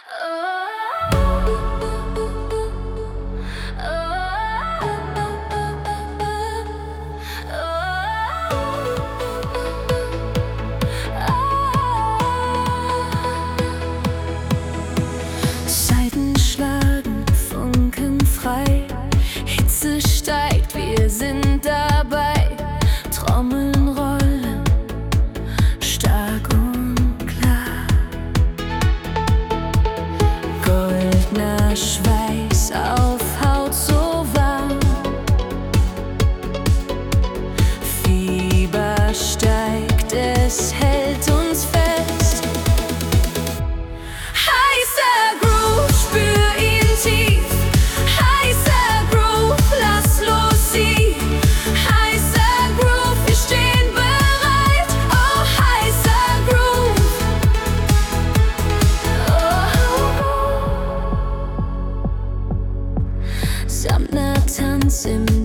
Saiten schlagen, Funken frei, Hitze steigt, wir sind dabei. Trommeln rollen, stark und klar. Goldner Schweiß auf Haut so warm. Fieber steigt, es hält uns fest. Heißer Groove, spür ihn tief. Heißer Groove, lass los sie. Heißer Groove, wir stehen bereit. Oh, heißer Groove. Oh. Samtner Tanz im